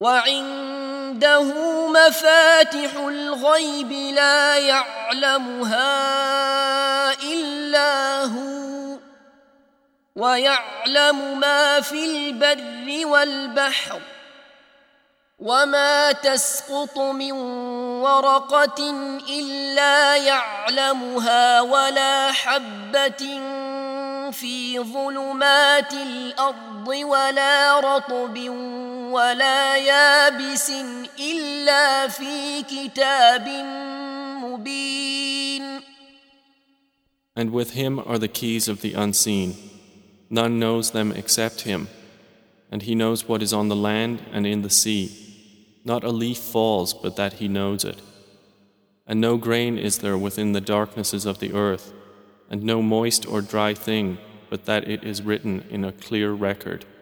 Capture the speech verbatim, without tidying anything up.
وعنده مفاتح الغيب لا يعلمها إلا هو ويعلم ما في البر والبحر وما تسقط من ورقة إلا يعلمها ولا حبة في ظلمات الأرض ولا رطب ولا يابس إلا في كتاب مبين. And with him are the keys of the unseen. None knows them except him. And he knows what is on the land and in the sea. Not a leaf falls but that he knows it. And no grain is there within the darknesses of the earth, and no moist or dry thing but that it is written in a clear record.